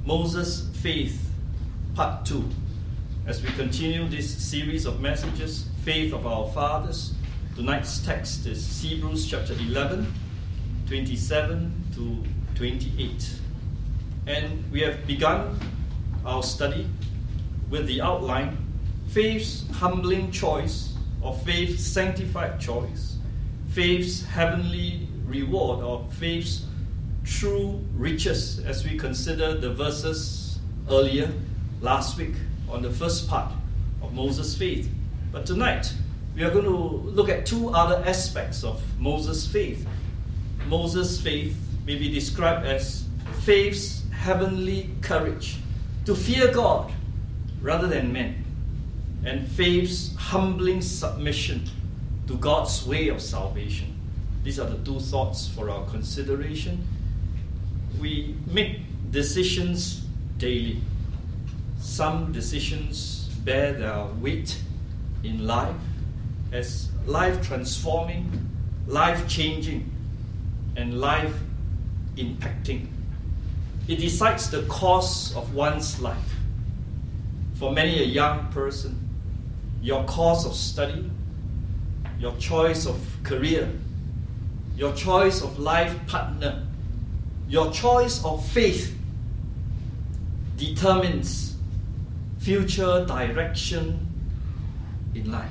Moses' Faith, Part 2. As we continue this series of messages, Faith of Our Fathers, tonight's text is Hebrews chapter 11, 27 to 28. And we have begun our study with the outline, Faith's humbling choice, or faith's sanctified choice, faith's heavenly reward, or faith's true riches, as we consider the verses earlier last week on the first part of Moses' faith. But tonight, we are going to look at two other aspects of Moses' faith. Moses' faith may be described as faith's heavenly courage to fear God rather than men, and faith's humbling submission to God's way of salvation. These are the two thoughts for our consideration. We make decisions daily. Some decisions bear their weight in life as life-transforming, life-changing, and life-impacting. It decides the course of one's life. For many a young person, your course of study, your choice of career, your choice of life partner, your choice of faith determines future direction in life.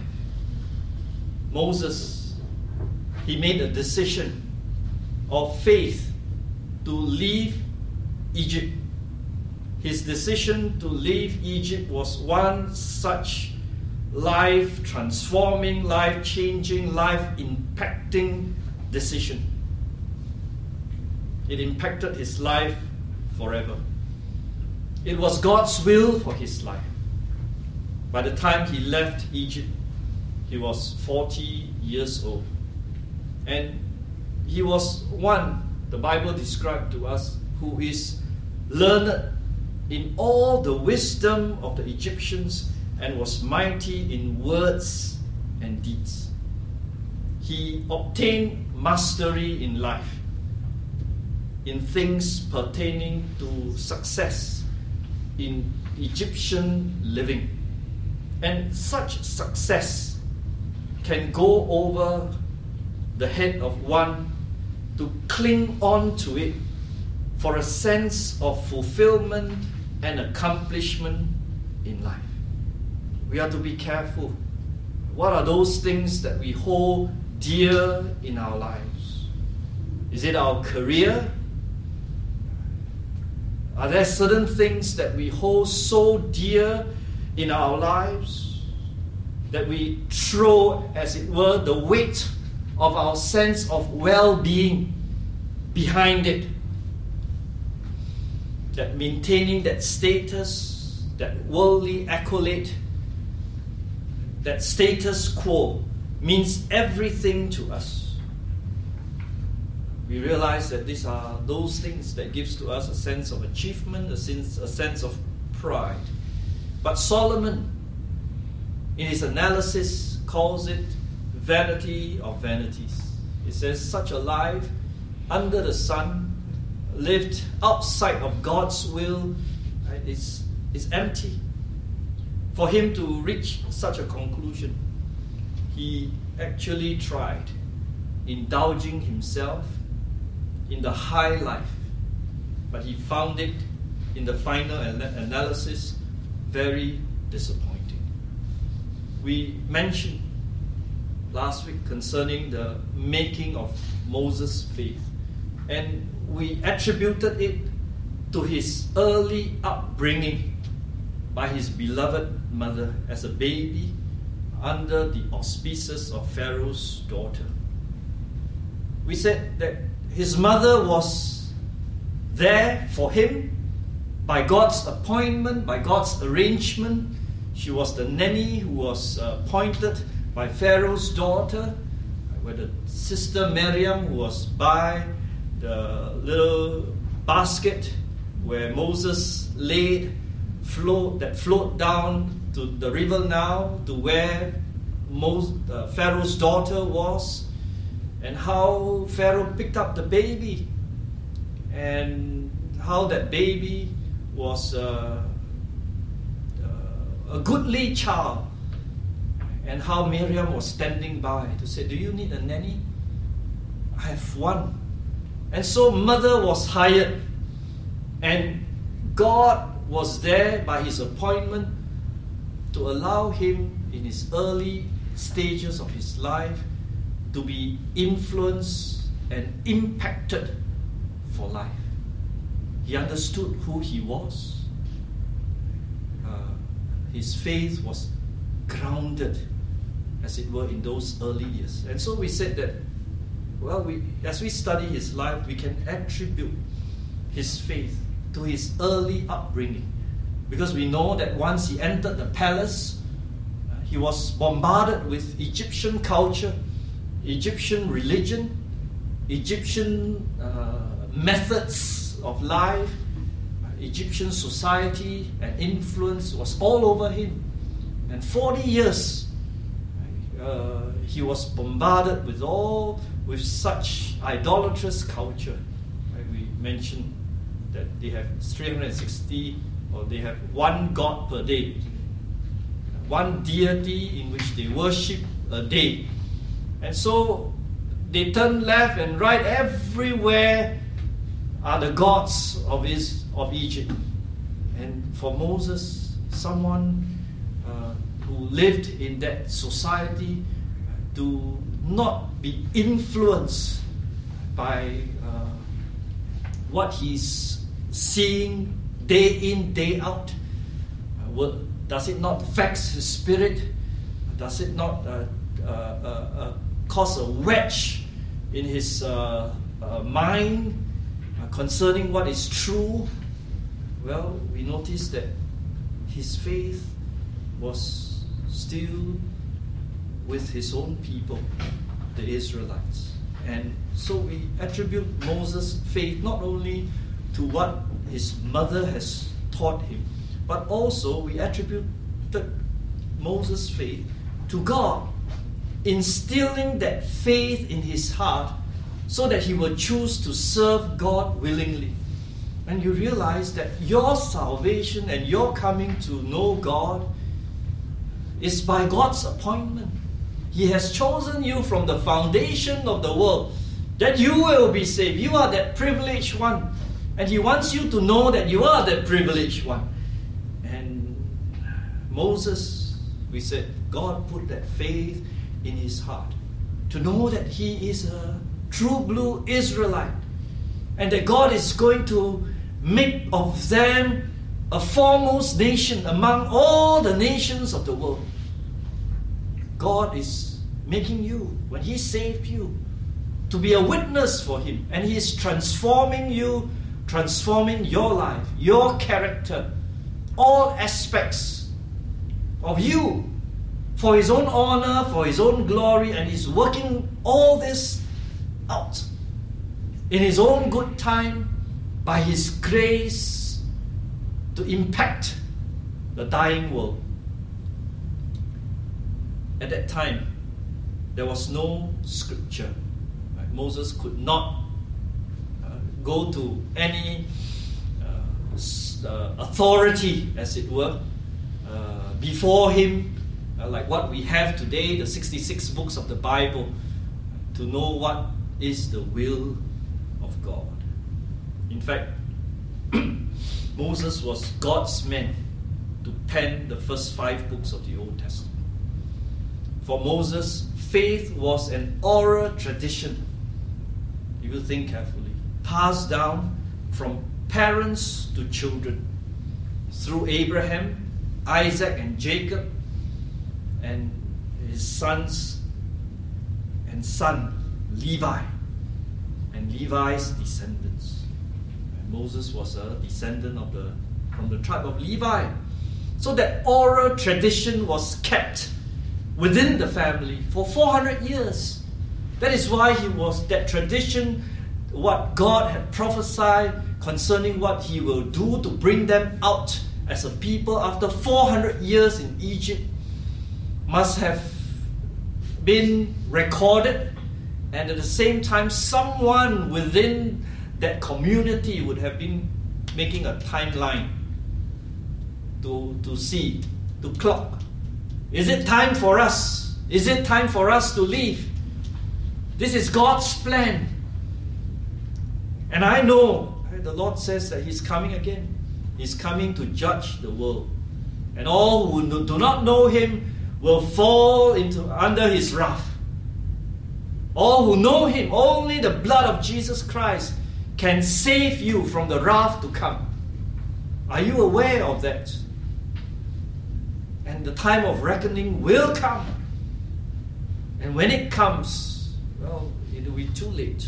Moses, he made a decision of faith to leave Egypt. His decision to leave Egypt was one such life-transforming, life-changing, life-impacting decision. It impacted his life forever. It was God's will for his life. By the time he left Egypt, he was 40 years old. And he was one, the Bible described to us, who is learned in all the wisdom of the Egyptians and was mighty in words and deeds. He obtained mastery in life, in things pertaining to success in Egyptian living. And such success can go over the head of one to cling on to it for a sense of fulfillment and accomplishment in life. We have to be careful. What are those things that we hold dear in our lives? Is it our career? Are there certain things that we hold so dear in our lives that we throw, as it were, the weight of our sense of well-being behind it? That maintaining that status, that worldly accolade, that status quo means everything to us. We realize that these are those things that gives to us a sense of achievement, a sense of pride. But Solomon, in his analysis, calls it vanity of vanities. He says such a life under the sun, lived outside of God's will, is empty. For him to reach such a conclusion, he actually tried indulging himself in the high life, but he found it in the final analysis very disappointing. We mentioned last week concerning the making of Moses' faith, and we attributed it to his early upbringing by his beloved mother as a baby under the auspices of Pharaoh's daughter. We said that his mother was there for him by God's appointment, by God's arrangement. She was the nanny who was appointed by Pharaoh's daughter, where the sister Miriam, who was by the little basket where Moses laid, that flowed down to the river Nile, to where Pharaoh's daughter was, and how Pharaoh picked up the baby, and how that baby was a goodly child, and how Miriam was standing by to say, do you need a nanny? I have one. And so mother was hired, and God was there by his appointment to allow him in his early stages of his life to be influenced and impacted for life. He understood who he was. His faith was grounded, as it were, in those early years. And so we said that, well, as we study his life, we can attribute his faith to his early upbringing. Because we know that once he entered the palace, he was bombarded with Egyptian culture, Egyptian religion, Egyptian methods of life. Egyptian society and influence was all over him. And 40 years he was bombarded with such idolatrous culture. We mentioned that they have 360, or they have one God per day, one deity in which they worship a day. And so they turn left and right. Everywhere are the gods of Egypt. And for Moses, someone who lived in that society, to not be influenced by what he's seeing day in, day out. Does it not vex his spirit? Does it not cause a wedge in his mind concerning what is true? Well, we notice that his faith was still with his own people, the Israelites. And so we attribute Moses' faith not only to what his mother has taught him, but also we attribute Moses' faith to God, instilling that faith in his heart so that he will choose to serve God willingly. And you realize that your salvation and your coming to know God is by God's appointment. He has chosen you from the foundation of the world that you will be saved. You are that privileged one. And he wants you to know that you are that privileged one. And Moses, we said, God put that faith in his heart to know that he is a true blue Israelite, and that God is going to make of them a foremost nation among all the nations of the world. God is making you, when he saved you, to be a witness for him, and he is transforming you, transforming your life, your character, all aspects of you for his own honor, for his own glory, and he's working all this out in his own good time by his grace to impact the dying world. At that time, there was no scripture. Right? Moses could not go to any authority, as it were, before him, like what we have today, the 66 books of the Bible, to know what is the will of God. In fact, Moses was God's man to pen the first 5 books of the Old Testament. For Moses, faith was an oral tradition, if you think carefully, passed down from parents to children through Abraham, Isaac, and Jacob, and his sons and son Levi, and Levi's descendants. And Moses was a descendant from the tribe of Levi. So that oral tradition was kept within the family for 400 years. That is why that tradition, what God had prophesied concerning what he will do to bring them out as a people after 400 years in Egypt, must have been recorded, and at the same time someone within that community would have been making a timeline to see, to clock? Is it time for us? Is it time for us to leave? This is God's plan. And I know the Lord says that He's coming again. He's coming to judge the world. And all who do not know Him will fall under His wrath. All who know Him, only the blood of Jesus Christ can save you from the wrath to come. Are you aware of that? And the time of reckoning will come. And when it comes, well, it will be too late.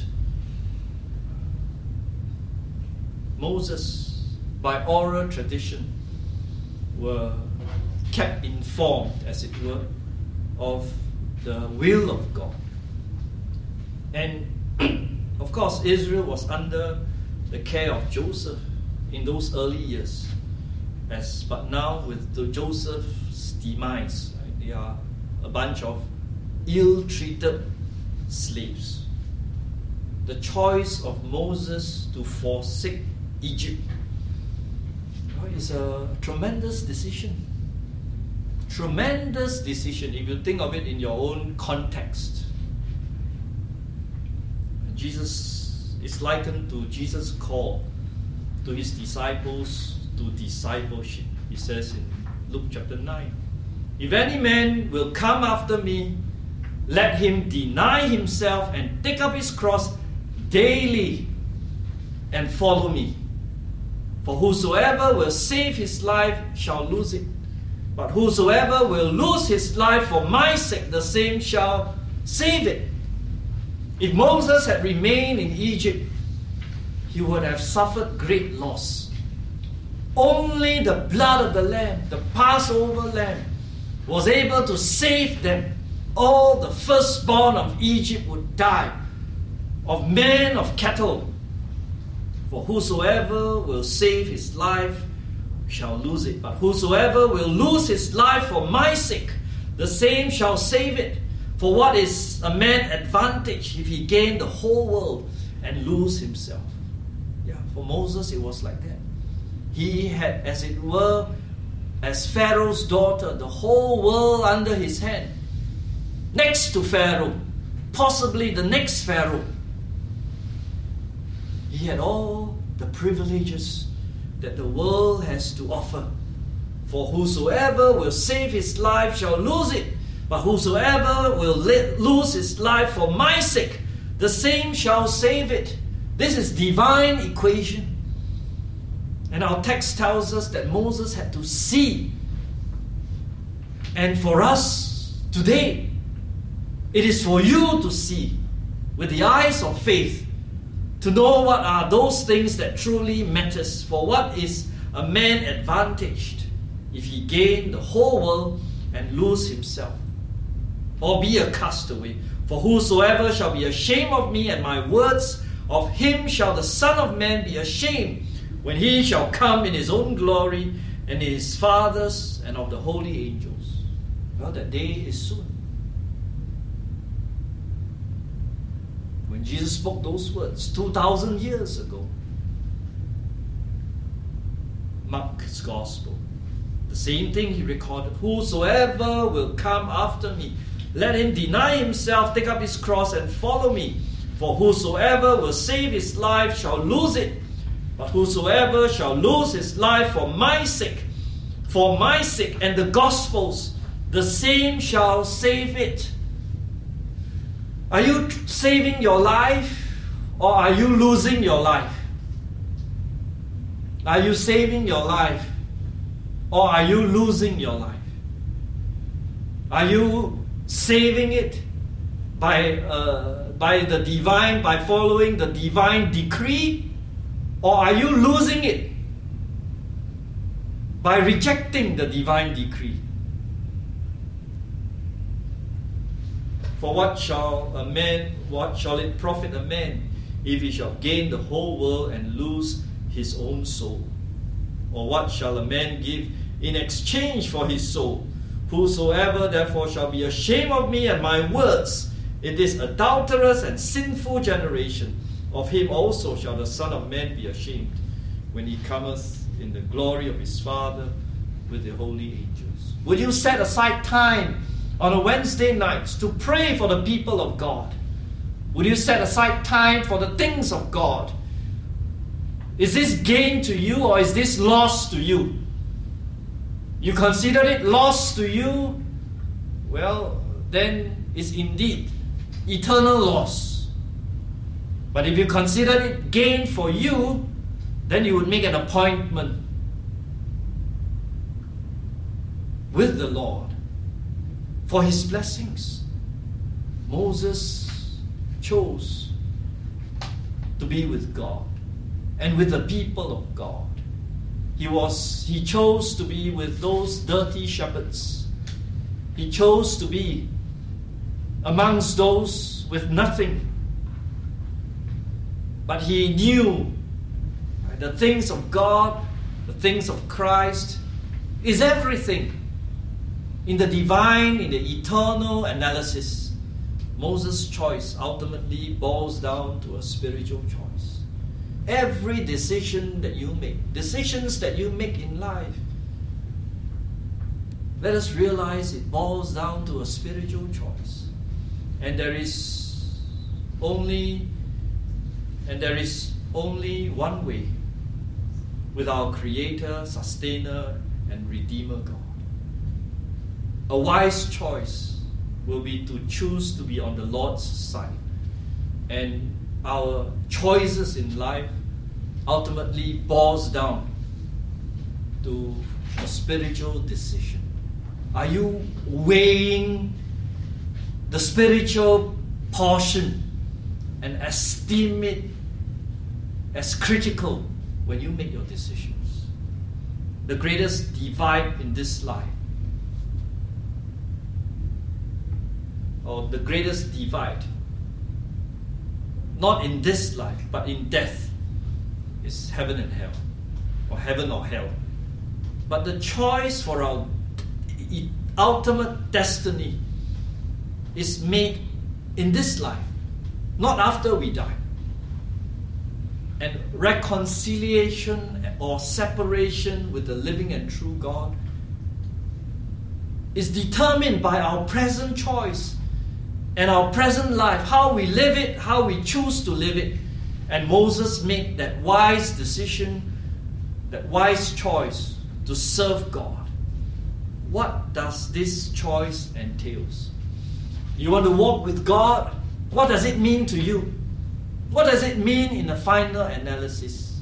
Moses, by oral tradition, were kept informed, as it were, of the will of God. And of course, Israel was under the care of Joseph in those early years. But now, with Joseph's demise, right, they are a bunch of ill-treated slaves. The choice of Moses to forsake Egypt is a tremendous decision. Tremendous decision if you think of it in your own context. Jesus is likened to Jesus' call to His disciples to discipleship. He says in Luke chapter 9, "If any man will come after me, let him deny himself and take up his cross daily and follow me. For whosoever will save his life shall lose it. But whosoever will lose his life for my sake, the same shall save it." If Moses had remained in Egypt, he would have suffered great loss. Only the blood of the Lamb, the Passover Lamb, was able to save them. All the firstborn of Egypt would die, of men, of cattle. For whosoever will save his life shall lose it. But whosoever will lose his life for my sake, the same shall save it. For what is a man advantage if he gain the whole world and lose himself? Yeah, for Moses it was like that. He had, as it were, as Pharaoh's daughter, the whole world under his hand. Next to Pharaoh, possibly the next Pharaoh. He had all the privileges that the world has to offer. For whosoever will save his life shall lose it. But whosoever will lose his life for my sake, the same shall save it. This is divine equation. And our text tells us that Moses had to see. And for us today, it is for you to see with the eyes of faith, to know what are those things that truly matters. For what is a man advantaged if he gain the whole world and lose himself, or be a castaway? For whosoever shall be ashamed of me and my words, of him shall the Son of Man be ashamed, when he shall come in his own glory and in his Father's and of the holy angels. Well, that day is soon. When Jesus spoke those words 2,000 years ago, Mark's Gospel, the same thing he recorded. Whosoever will come after me, let him deny himself, take up his cross and follow me. For whosoever will save his life shall lose it. But whosoever shall lose his life for my sake and the Gospel's, the same shall save it. Are you saving your life, or are you losing your life? Are you saving your life, or are you losing your life? Are you saving it by following the divine decree, or are you losing it by rejecting the divine decree? For what shall it profit a man if he shall gain the whole world and lose his own soul? Or what shall a man give in exchange for his soul? Whosoever therefore shall be ashamed of me and my words in this adulterous and sinful generation, of him also shall the Son of Man be ashamed, when he cometh in the glory of his Father with the holy angels? Will you set aside time on a Wednesday night to pray for the people of God? Will you set aside time for the things of God? Is this gain to you or is this loss to you? You consider it loss to you? Well, then it's indeed eternal loss. But if you consider it gain for you, then you would make an appointment with the Lord for His blessings. Moses chose to be with God and with the people of God. He chose to be with those dirty shepherds. He chose to be amongst those with nothing. But he knew the things of God, the things of Christ, is everything. In the divine, in the eternal analysis, Moses' choice ultimately boils down to a spiritual choice. Every decision that you make, decisions that you make in life, let us realize it boils down to a spiritual choice. And there is only one way with our Creator, Sustainer, and Redeemer God. A wise choice will be to choose to be on the Lord's side. And our choices in life ultimately boils down to a spiritual decision. Are you weighing the spiritual portion and esteem it as critical when you make your decisions? The greatest divide in this life, or the greatest divide, not in this life, but in death, is heaven and hell, or heaven or hell. But the choice for our ultimate destiny is made in this life, not after we die. And reconciliation or separation with the living and true God is determined by our present choice and our present life, how we live it, how we choose to live it. And Moses made that wise decision, that wise choice to serve God. What does this choice entails? You want to walk with God? What does it mean to you? What does it mean in the final analysis?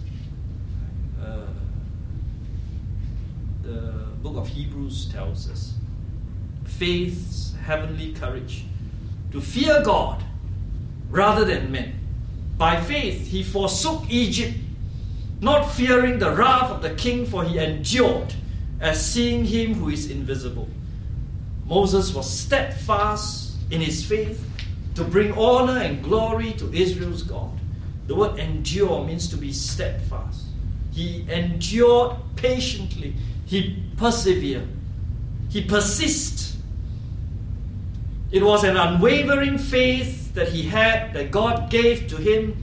The book of Hebrews tells us faith's heavenly courage to fear God rather than men. By faith he forsook Egypt, not fearing the wrath of the king, for he endured as seeing him who is invisible. Moses was steadfast in his faith to bring honor and glory to Israel's God. The word endure means to be steadfast. He endured patiently. He persevered. He persisted. It was an unwavering faith that he had, that God gave to him.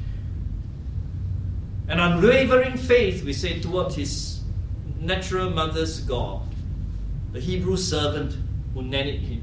An unwavering faith, we say, toward his natural mother's God, the Hebrew servant who nannied him.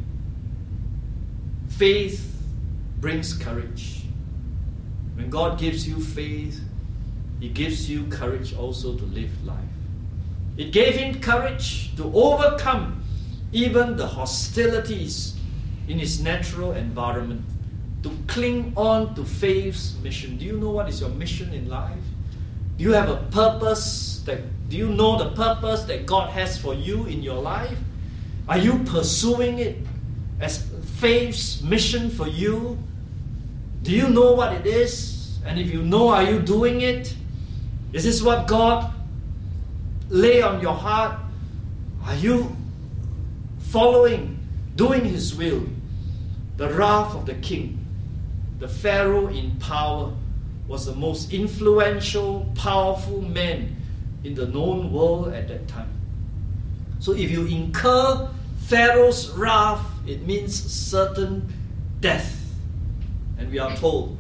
Faith brings courage. When God gives you faith, He gives you courage also to live life. It gave him courage to overcome even the hostilities in his natural environment, to cling on to faith's mission. Do you know what is your mission in life? Do you have a purpose? Do you know the purpose that God has for you in your life? Are you pursuing it as faith's mission for you? Do you know what it is? And if you know, are you doing it? Is this what God lay on your heart? Are you following, doing His will? The wrath of the king, the Pharaoh in power, was the most influential, powerful man in the known world at that time. So if you incur Pharaoh's wrath, it means certain death. And we are told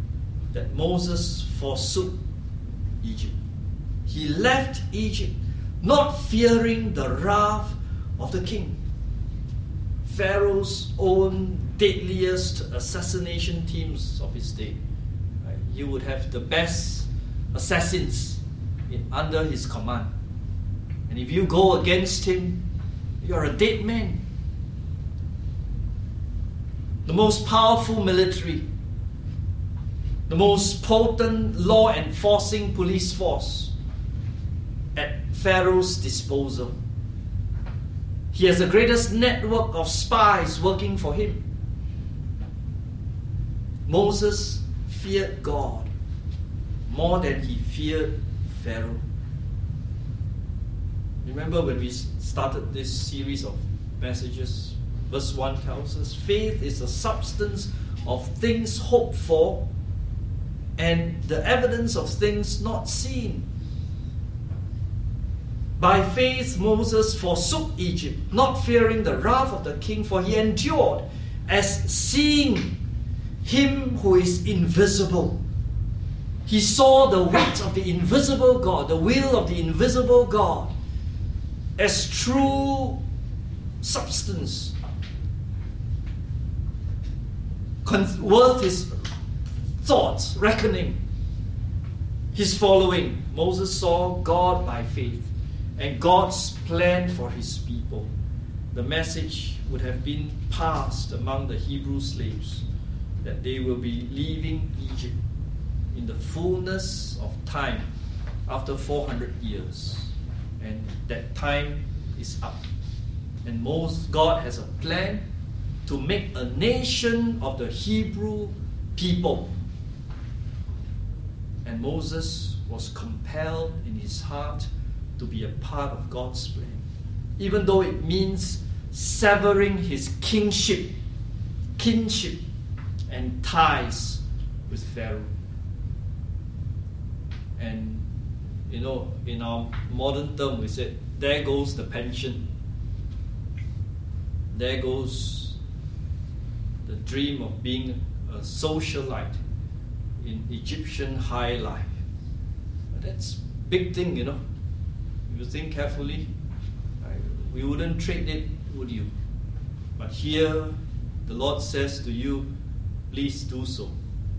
that Moses forsook Egypt. He left Egypt not fearing the wrath of the king. Pharaoh's own deadliest assassination teams of his day. Right? You would have the best assassins under his command. And if you go against him, you are a dead man. The most powerful military, the most potent law enforcing police force at Pharaoh's disposal. He has the greatest network of spies working for him. Moses feared God more than he feared Pharaoh. Remember when we started this series of messages, verse 1 tells us, faith is the substance of things hoped for and the evidence of things not seen. By faith Moses forsook Egypt, not fearing the wrath of the king, for he endured as seeing him who is invisible. He saw the weight of the invisible God, the will of the invisible God, as true substance, worth his thoughts, reckoning, his following. Moses saw God by faith and God's plan for his people. The message would have been passed among the Hebrew slaves that they will be leaving Egypt in the fullness of time after 400 years. And that time is up. And God has a plan to make a nation of the Hebrew people. And Moses was compelled in his heart to be a part of God's plan, even though it means severing his kinship, and ties with Pharaoh. And in our modern term, we said, there goes the pension. There goes the dream of being a socialite in Egyptian high life. But that's a big thing, If you think carefully, we wouldn't trade it, would you? But here, the Lord says to you, please do so.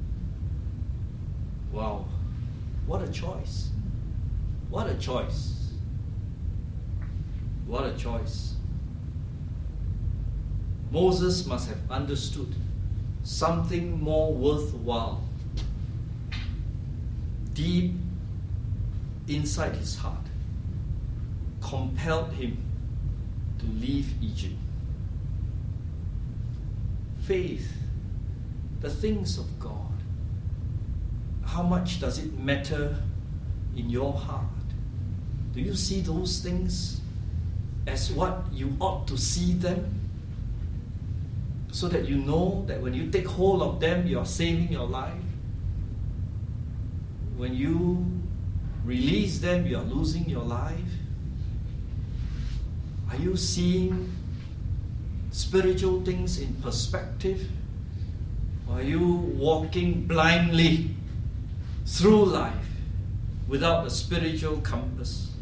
Wow, what a choice. What a choice. What a choice. Moses must have understood something more worthwhile deep inside his heart compelled him to leave Egypt. Faith, the things of God. How much does it matter in your heart? Do you see those things as what you ought to see them? So that you know that when you take hold of them, you are saving your life. When you release them, you are losing your life. Are you seeing spiritual things in perspective? Or are you walking blindly through life without a spiritual compass?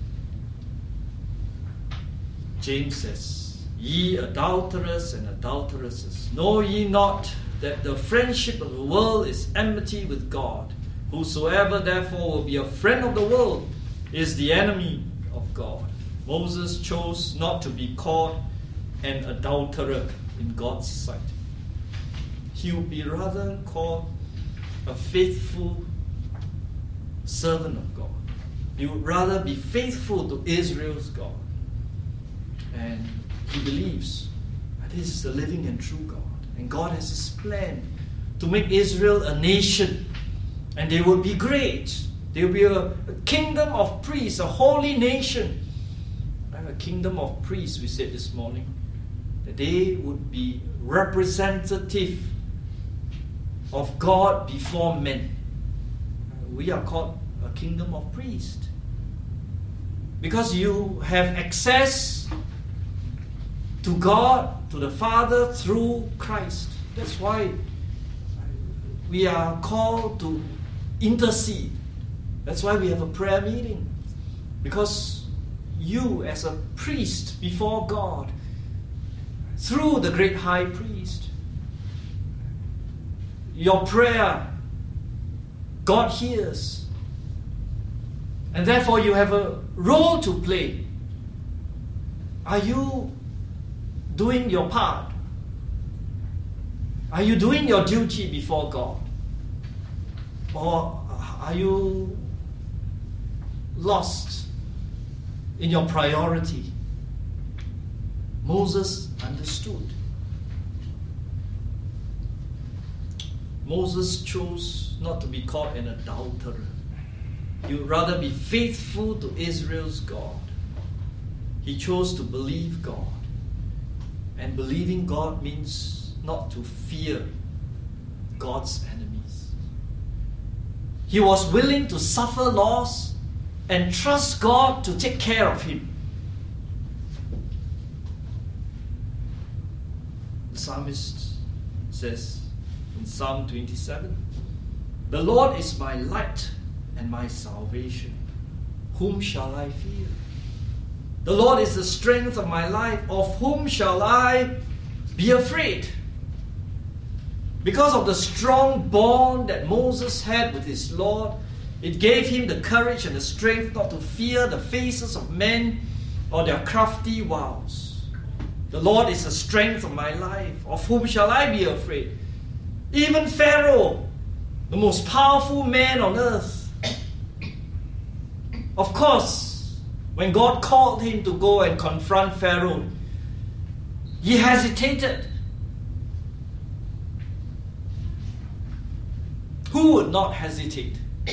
James says, ye adulterers and adulteresses, know ye not that the friendship of the world is enmity with God? Whosoever therefore will be a friend of the world is the enemy of God. Moses chose not to be called an adulterer in God's sight. He would be rather called a faithful servant of God. He would rather be faithful to Israel's God. And he believes that this is the living and true God. And God has his plan to make Israel a nation. And they will be great. They will be a kingdom of priests, a holy nation. And a kingdom of priests, we said this morning, that they would be representative of God before men. We are called a kingdom of priests. Because you have access to God, to the Father through Christ. That's why we are called to intercede. That's why we have a prayer meeting. Because you as a priest before God through the great high priest. Your prayer, God hears. And therefore you have a role to play. Are you doing your part? Are you doing your duty before God? Or are you lost in your priority? Moses understood. Moses chose not to be called an adulterer. He would rather be faithful to Israel's God. He chose to believe God. And believing God means not to fear God's enemies. He was willing to suffer loss and trust God to take care of him. The psalmist says in Psalm 27, "The Lord is my light and my salvation. Whom shall I fear? The Lord is the strength of my life. Of whom shall I be afraid?" Because of the strong bond that Moses had with his Lord, it gave him the courage and the strength not to fear the faces of men or their crafty wiles. The Lord is the strength of my life. Of whom shall I be afraid? Even Pharaoh, the most powerful man on earth. Of course, when God called him to go and confront Pharaoh, he hesitated. Who would not hesitate?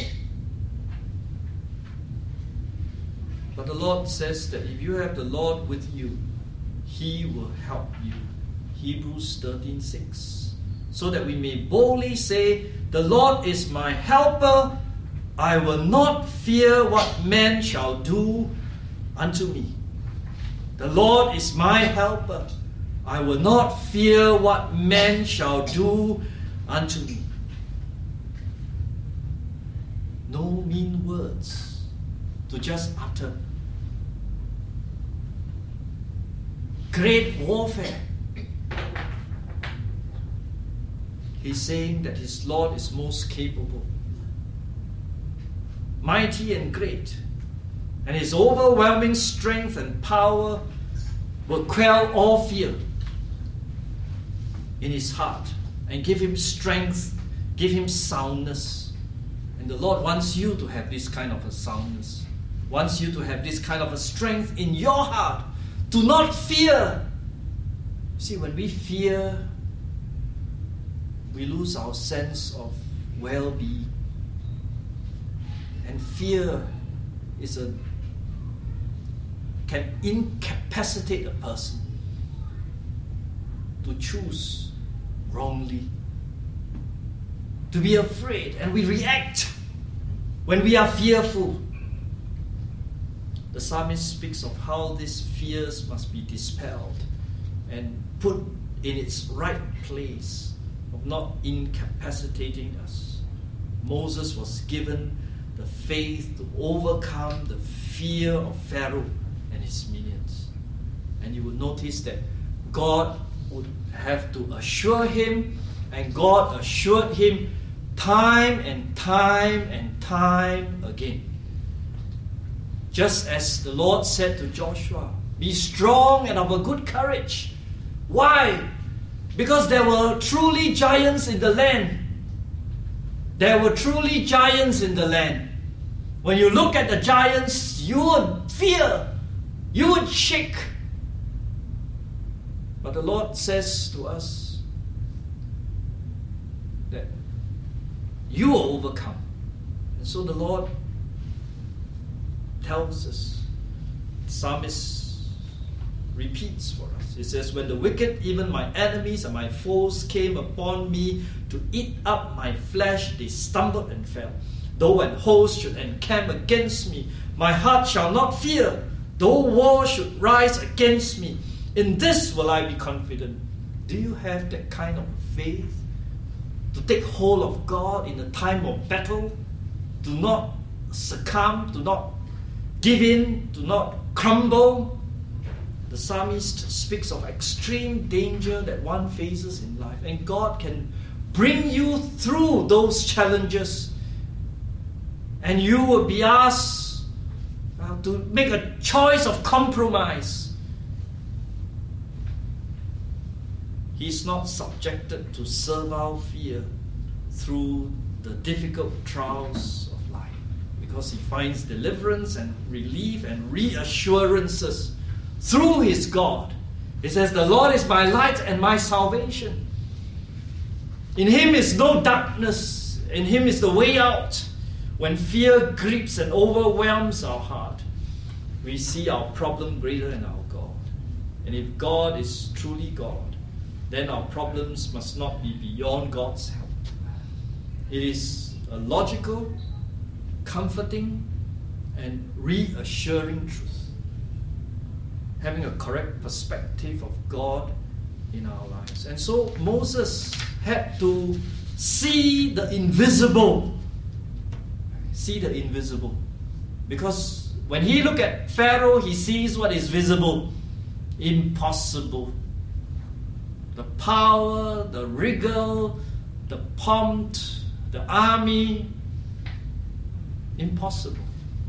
But the Lord says that if you have the Lord with you, He will help you. Hebrews 13:6. So that we may boldly say, "The Lord is my helper. I will not fear what man shall do unto me." The Lord is my helper. I will not fear what man shall do unto me. No mean words to just utter. Great warfare. He's saying that his Lord is most capable, mighty and great, and his overwhelming strength and power will quell all fear in his heart and give him strength, give him soundness. And the Lord wants you to have this kind of a soundness, wants you to have this kind of a strength in your heart. Do not fear. See, when we fear, we lose our sense of well-being. And fear can incapacitate a person to choose wrongly, to be afraid, and we react when we are fearful. The psalmist speaks of how these fears must be dispelled and put in its right place of not incapacitating us. Moses was given the faith to overcome the fear of Pharaoh and his minions. And you will notice that God would have to assure him, and God assured him time and time and time again. Just as the Lord said to Joshua, "Be strong and of a good courage." Why? Because there were truly giants in the land. There were truly giants in the land. When you look at the giants, you would fear, you would shake. But the Lord says to us that you will overcome. And so the Lord tells us, the psalmist repeats for us. He says, "When the wicked, even my enemies and my foes, came upon me to eat up my flesh, they stumbled and fell. Though an host should encamp against me, my heart shall not fear. Though war should rise against me, in this will I be confident." Do you have that kind of faith to take hold of God in a time of battle? Do not succumb, do not give in, do not crumble. The psalmist speaks of extreme danger that one faces in life, and God can bring you through those challenges, and you will be asked to make a choice of compromise. He's not subjected to servile fear through the difficult trials of life, because he finds deliverance and relief and reassurances through his God. He says, "The Lord is my light and my salvation. In him is no darkness. In him is the way out. When fear grips and overwhelms our heart, we see our problem greater than our God. And if God is truly God, then our problems must not be beyond God's help." It is a logical, comforting, and reassuring truth. Having a correct perspective of God in our lives. And so Moses had to see the invisible. See the invisible. Because when he looked at Pharaoh, he sees what is visible. Impossible. The power, the rigor, the pomp, the army. Impossible.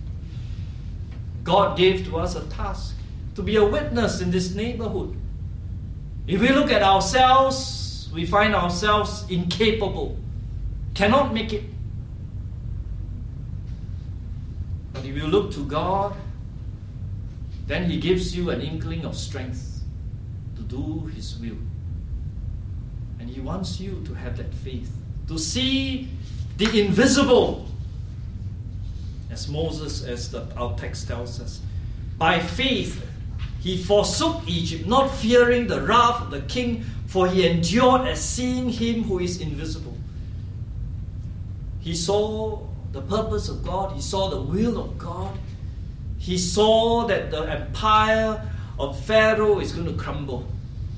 God gave to us a task to be a witness in this neighborhood. If we look at ourselves, we find ourselves incapable, cannot make it. But if you look to God, then he gives you an inkling of strength to do his will. And he wants you to have that faith, to see the invisible. As Moses, our text tells us, by faith he forsook Egypt, not fearing the wrath of the king, for he endured as seeing him who is invisible. He saw the purpose of God. He saw the will of God. He saw that the empire of Pharaoh is going to crumble.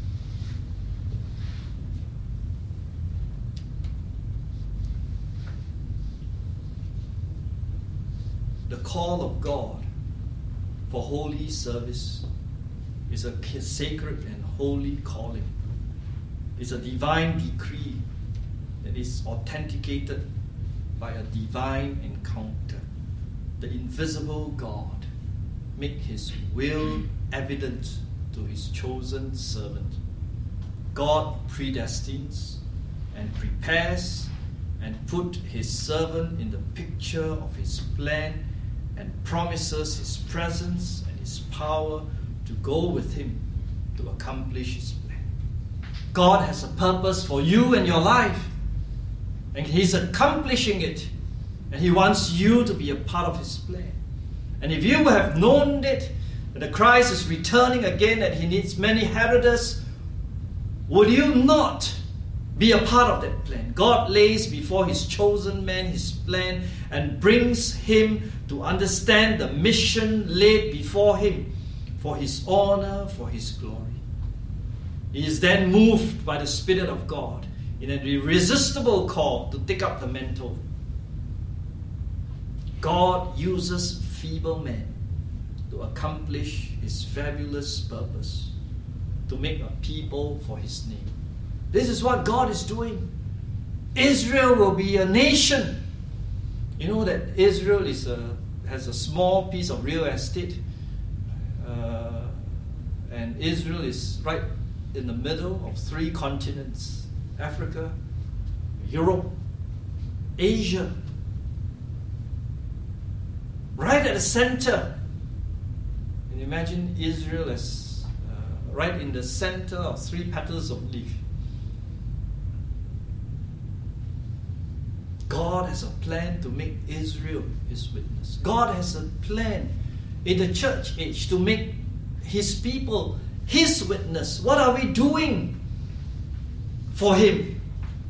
The call of God for holy service is a sacred and holy calling. It's a divine decree that is authenticated by a divine encounter. The invisible God make his will evident to his chosen servant. God predestines and prepares and put his servant in the picture of his plan and promises his presence and his power to go with him to accomplish his plan. God has a purpose for you and your life, and he's accomplishing it, and he wants you to be a part of his plan. And if you have known it, that the Christ is returning again, and he needs many heralders, will you not be a part of that plan? God lays before his chosen man his plan and brings him to understand the mission laid before him for his honor, for his glory. He is then moved by the Spirit of God in an irresistible call to take up the mantle. God uses feeble men to accomplish his fabulous purpose, to make a people for his name. This is what God is doing. Israel will be a nation. You know that Israel has a small piece of real estate, and Israel is right in the middle of 3 continents: Africa, Europe, Asia. Right at the center. And imagine Israel as right in the center of 3 petals of leaf. God has a plan to make Israel his witness. God has a plan in the church age to make his people his witness. What are we doing for him?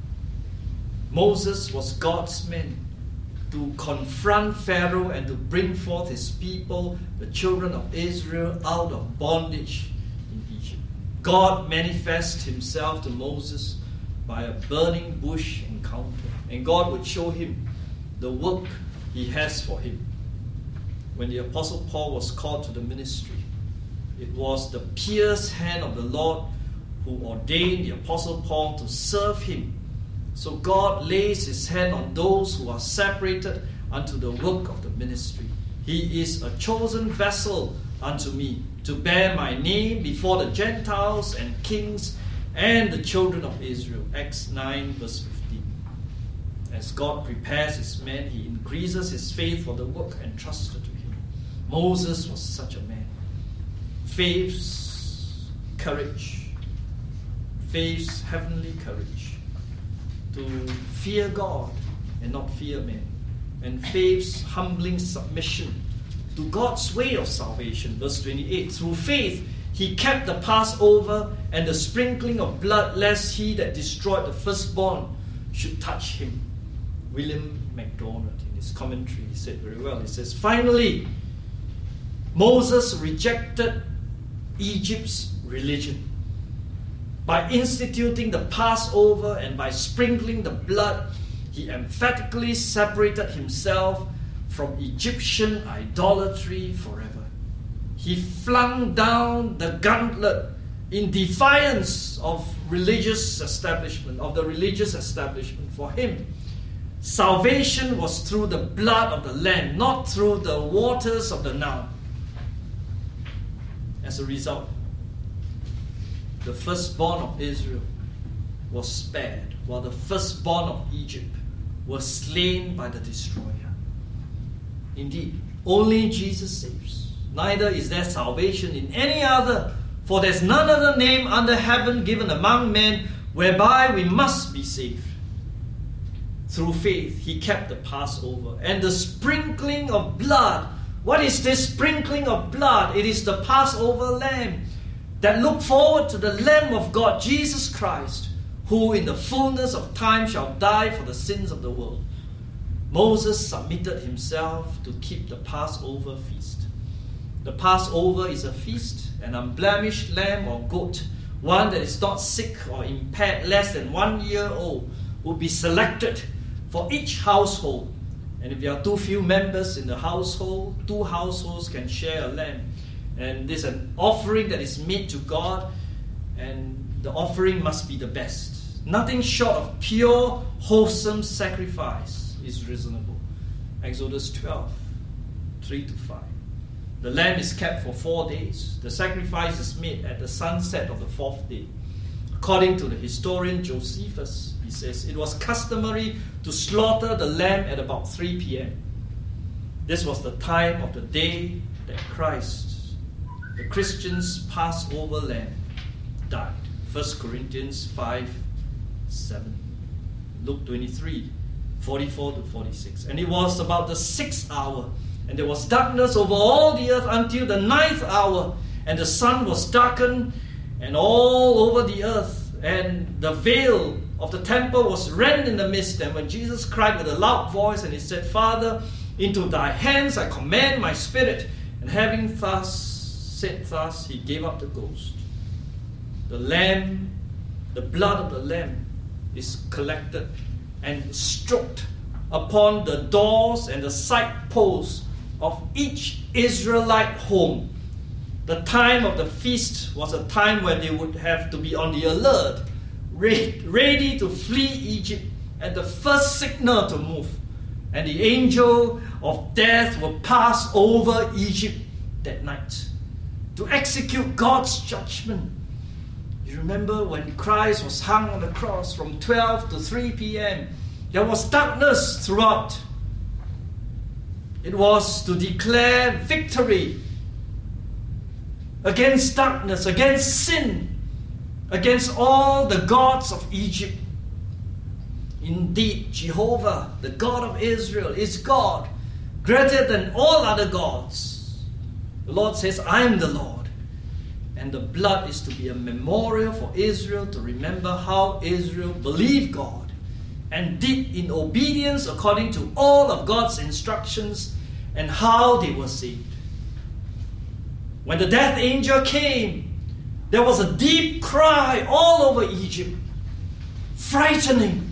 Moses was God's man to confront Pharaoh and to bring forth his people, the children of Israel, out of bondage in Egypt. God manifests himself to Moses by a burning bush encounter. And God would show him the work he has for him. when the Apostle Paul was called to the ministry, it was the pierced hand of the Lord who ordained the Apostle Paul to serve him. So God lays his hand on those who are separated unto the work of the ministry. He is a chosen vessel unto me, to bear my name before the Gentiles and kings and the children of Israel. Acts 9 verse 15. As God prepares his men, he increases his faith for the work entrusted to him. Moses was such a man. Faith's courage, faith's heavenly courage, to fear God and not fear men, and faith's humbling submission to God's way of salvation. Verse 28, through faith he kept the Passover and the sprinkling of blood, lest he that destroyed the firstborn should touch him. William MacDonald, in his commentary, he said very well, he says, finally, Moses rejected Egypt's religion by instituting the Passover, and by sprinkling the blood, he emphatically separated himself from Egyptian idolatry forever. He flung down the gauntlet in defiance of the religious establishment. For him, salvation was through the blood of the Lamb, not through the waters of the Nile. As a result, the firstborn of Israel was spared, while the firstborn of Egypt was slain by the destroyer. Indeed, only Jesus saves. Neither is there salvation in any other, for there's none other name under heaven given among men whereby we must be saved. Through faith, he kept the Passover and the sprinkling of blood. What is this sprinkling of blood? It is the Passover lamb that look forward to the Lamb of God, Jesus Christ, who in the fullness of time shall die for the sins of the world. Moses submitted himself to keep the Passover feast. The Passover is a feast, an unblemished lamb or goat, one that is not sick or impaired, less than 1 year old, will be selected for each household. And if there are too few members in the household, 2 households can share a lamb. And this is an offering that is made to God, and the offering must be the best. Nothing short of pure, wholesome sacrifice is reasonable. Exodus 12, 3-5. The lamb is kept for 4 days. The sacrifice is made at the sunset of the 4th day. According to the historian Josephus, he says, it was customary to slaughter the lamb at about 3 p.m. This was the time of the day that Christ, the Christian's Passover lamb, died. 1 Corinthians 5:7. Luke 23, 44-46. And it was about the 6th hour, and there was darkness over all the earth until the 9th hour, and the sun was darkened, and all over the earth, and the veil of the temple was rent in the midst. And when Jesus cried with a loud voice, and he said, Father, into thy hands I commend my spirit. And having said thus, he gave up the ghost. The lamb, the blood of the lamb is collected and stroked upon the doors and the side posts of each Israelite home. The time of the feast was a time when they would have to be on the alert, ready to flee Egypt at the first signal to move. And the angel of death will pass over Egypt that night to execute God's judgment. You remember when Christ was hung on the cross from 12 to 3 p.m., there was darkness throughout. It was to declare victory against darkness, against sin, against all the gods of Egypt. Indeed, Jehovah, the God of Israel, is God, greater than all other gods. The Lord says, I am the Lord. And the blood is to be a memorial for Israel to remember how Israel believed God and did in obedience according to all of God's instructions, and how they were saved. When the death angel came, there was a deep cry all over Egypt. Frightening.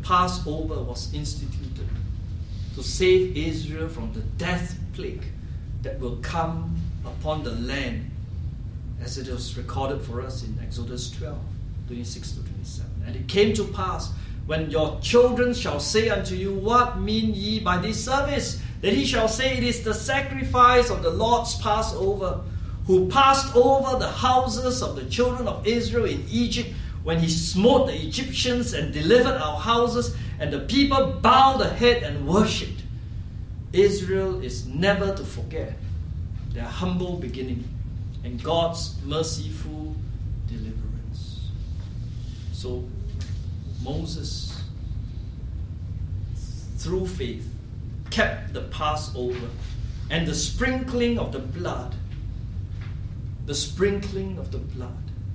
Passover was instituted to save Israel from the death plague that will come upon the land, as it was recorded for us in Exodus 12, 26 to 27. And it came to pass, when your children shall say unto you, What mean ye by this service? That he shall say, It is the sacrifice of the Lord's Passover, who passed over the houses of the children of Israel in Egypt, when he smote the Egyptians and delivered our houses, and the people bowed the head and worshipped. Israel is never to forget their humble beginning and God's merciful deliverance. So Moses, through faith, kept the Passover and the sprinkling of the blood. The sprinkling of the blood.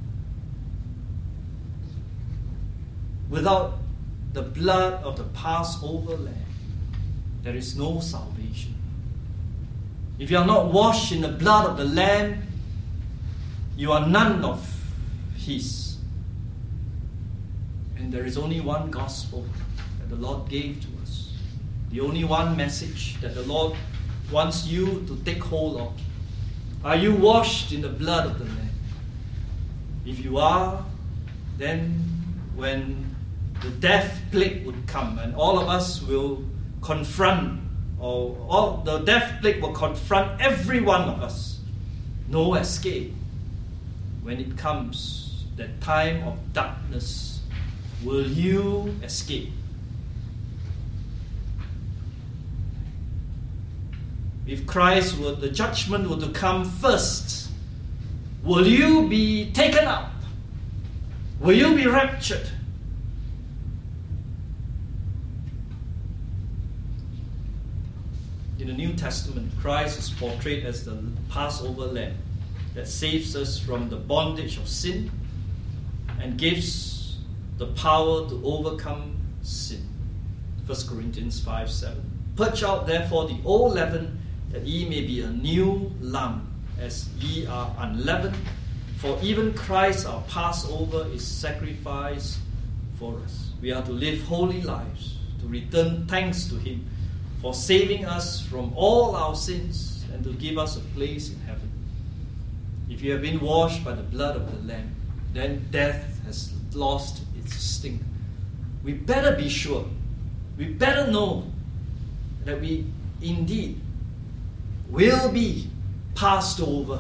Without the blood of the Passover lamb, there is no salvation. If you are not washed in the blood of the Lamb, you are none of His. And there is only one gospel that the Lord gave to us. The only one message that the Lord wants you to take hold of. Are you washed in the blood of the Lamb? If you are, then when the death plague would come, and all of us will confront, or all the death plague will confront every one of us. No escape. When it comes, that time of darkness, will you escape? If Christ were, the judgment were to come first, will you be taken up? Will you be raptured? In the New Testament, Christ is portrayed as the Passover lamb that saves us from the bondage of sin and gives the power to overcome sin. 1 Corinthians 5:7. Purge out therefore the old leaven, that ye may be a new lump, as ye are unleavened. For even Christ our Passover is sacrificed for us. We are to live holy lives, to return thanks to Him for saving us from all our sins and to give us a place in heaven. If you have been washed by the blood of the Lamb, then death has lost its sting. We better be sure, we better know that we indeed will be passed over.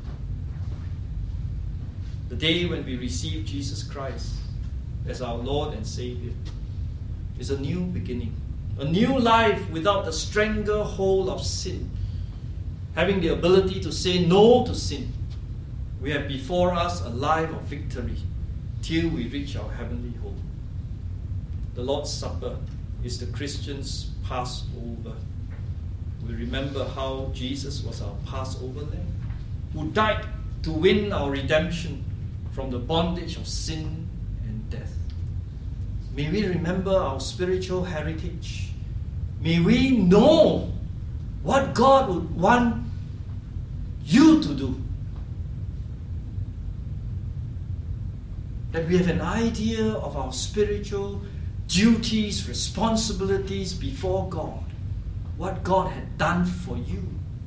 The day when we receive Jesus Christ as our Lord and Savior is a new beginning. A new life without the stranglehold of sin. Having the ability to say no to sin. We have before us a life of victory till we reach our heavenly home. The Lord's Supper is the Christian's Passover. We remember how Jesus was our Passover lamb, who died to win our redemption from the bondage of sin and death. May we remember our spiritual heritage. May we know what God would want you to do. That we have an idea of our spiritual duties, responsibilities before God. What God had done for you.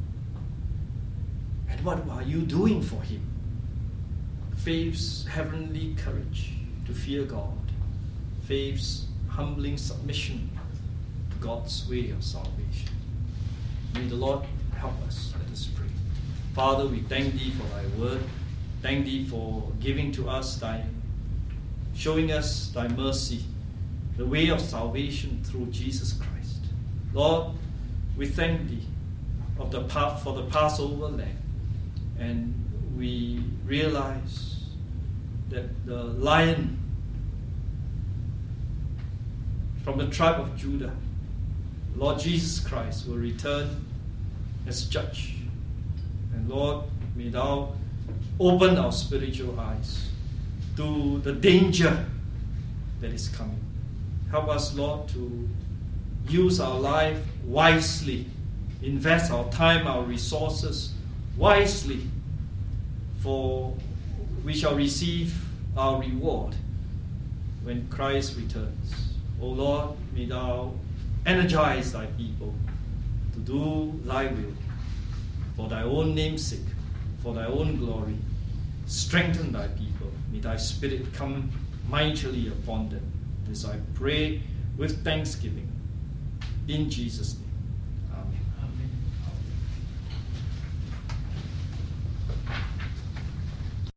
And what are you doing for Him? Faith's heavenly courage to fear God. Faith's humbling submission to God's way of salvation. May the Lord help us. Let us pray. Father, we thank Thee for Thy word. Thank Thee for giving to us showing us Thy mercy, the way of salvation through Jesus Christ. Lord, we thank Thee for the Passover lamb, and we realize that the Lion from the tribe of Judah, Lord Jesus Christ, will return as judge. And Lord, may Thou open our spiritual eyes to the danger that is coming. Help us, Lord, to use our life wisely, invest our time, our resources wisely, for we shall receive our reward when Christ returns. O Lord, may thou energize thy people to do thy will for thy own name's sake, for thy own glory. Strengthen thy people. May thy spirit come mightily upon them. This I pray with thanksgiving in Jesus' name.